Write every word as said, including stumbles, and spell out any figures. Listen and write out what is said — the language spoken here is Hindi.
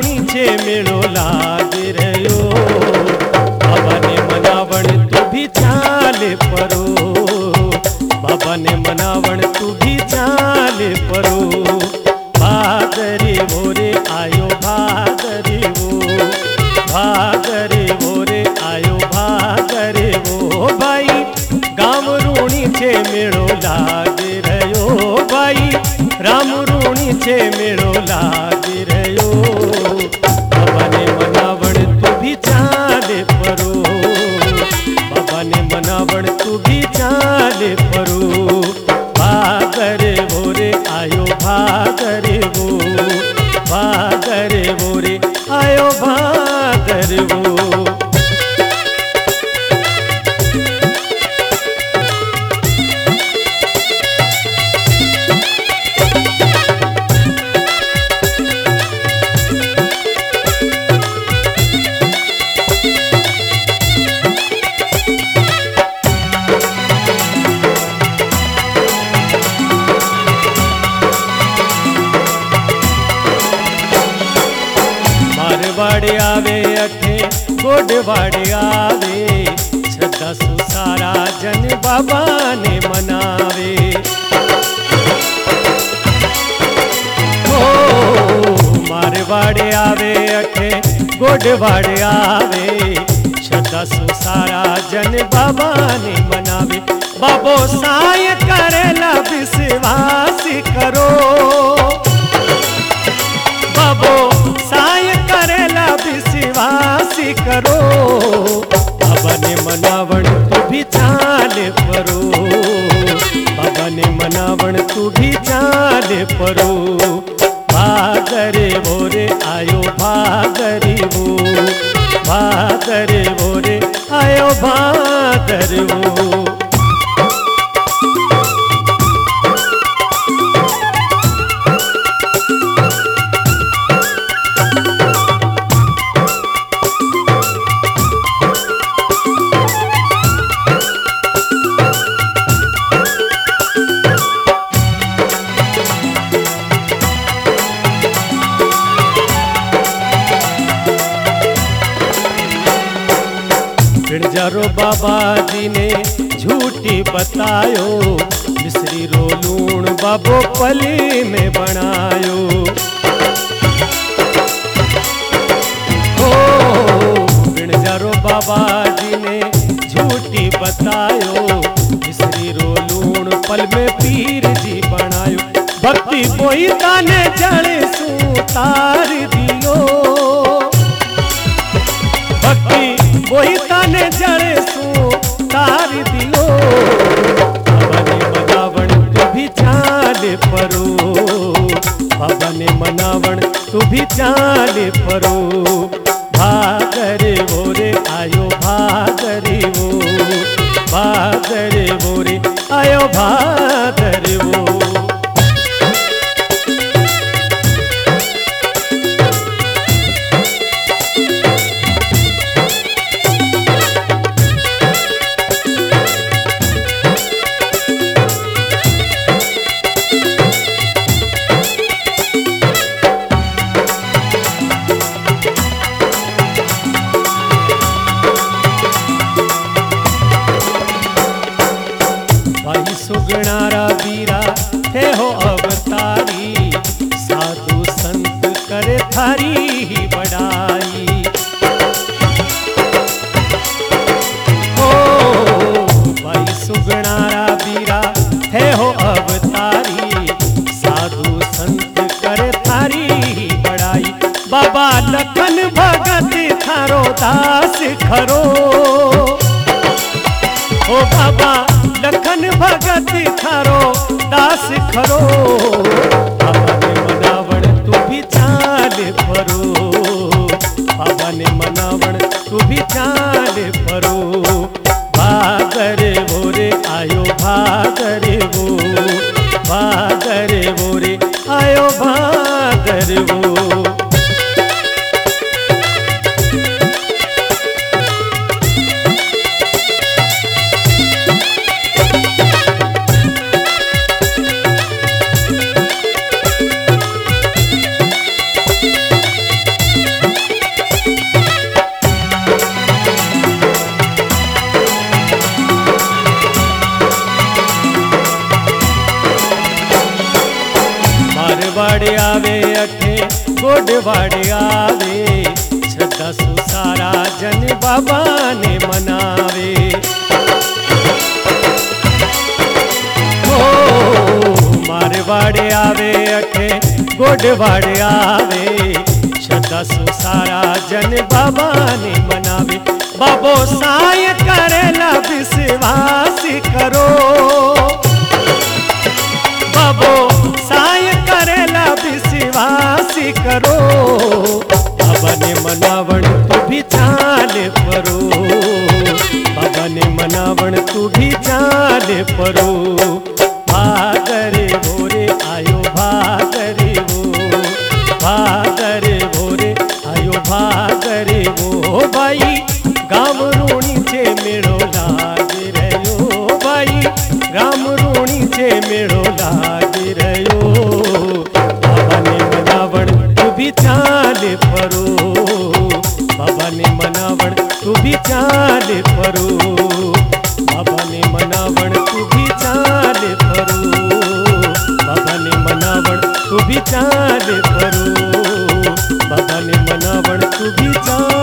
નીચે મેળો લાગી રહ્યો બાબાને મનાવણ તું ભી ચાલે પરો બાબાને મનાવણ તું ભી ચાલે પરો ભાદરે વોરે આયો ભાદરે વો ભાદરે વોરે આયો ભાદરે વો ભાઈ ગામ રૂણી છે મેળો લાગી રહ્યો ભાઈ રામ રૂણી છે મેળો લાગી રહ્યો બાબાને મનાવણ તું ભી ચાલે પરો બાબાને મનાવણ તું ભી ચાલે પરો ભાદરે વોરે આયો ભાદરે વો ભાદરે વોરે આયો ભાદરે વો वाड़े आवे अखे गोड वाड़े आवे श्रद्धा सु सारा जन बाबा ने मनावे ओ मारे वाड़े आवे अखे गोड वाड़े आवे श्रद्धा सु सारा जन बाबा ने मनावे बाबो साय करेला विश्वास करो बाबो साय करेला विश्वास करो बाबा ने मनावण तू भी चाले परो बाबा ने मनावण तू भी चाले परो भादरे वोरे आयो भादरे वो भादरे वोरे आयो भादरे वो जरो बाबा जी ने झूठी बतायो मिश्री रो लूण बाबो पली में बनायो ओ जरो बाबा जी ने झूठी बतायो मिश्री रो लूण पल में पीर जी बनायो भक्ति कोई ताने जड़े सू तार दियो भक्ति कोई ताने जड़े सू तार दियो बाबा ने मनावण तू भी चाले परो बाबा ने मनावण तू भी चाले परो भादरे वोरे आयो भादरे वो भादरे वोरे आयो भादरे वो सुगणारा वीरा थे हो अवतारी साधु संत करे थारी ही बड़ाई हो भाई सुगणारा वीरा थे हो अवतारी साधु संत करे थारी ही बड़ाई बाबा लखन भगत थारो दास खरो ओ बाबा लखन भगत थारो दास खरो बाबा ने मनावण तू भी चाले परो बाबा ने मनावण तू भी चाले परो भादरे वोरे आयो भादरे वो भादरे वोरे आयो भादरे वो गोडवाड़े आवे श्रद्धा सुसारा जन बाबा ने मनावे। ओ मारवाड़े आवे अठे गोडवाड़े आवे श्रद्धा सुसारा जन बाबा ने मनावे। बाबो साय करेला विश्वास करो, बाबो साय करेला विश्वास करो। बाबा ने मनावण तू भी चाल परो, बाबा ने मनावण तू भी चाल परो। भागरे भोरे आयो भागरे वो, भागरे भोरे आयो भागरे वो। भाई गाम रूणी छे मेड़ो लागी रह्यो, भाई गाम रूणी छे मेड़ो लागी रह्यो। बाबा ने मनावण तू भी चाल परो, बाबा ने मनावण तू भी चाल परो, बाबा ने मनावण तू भी चाल परो, बाबा ने मनावण तू भी चाल परो, बाबा ने मनावण तू भी चाल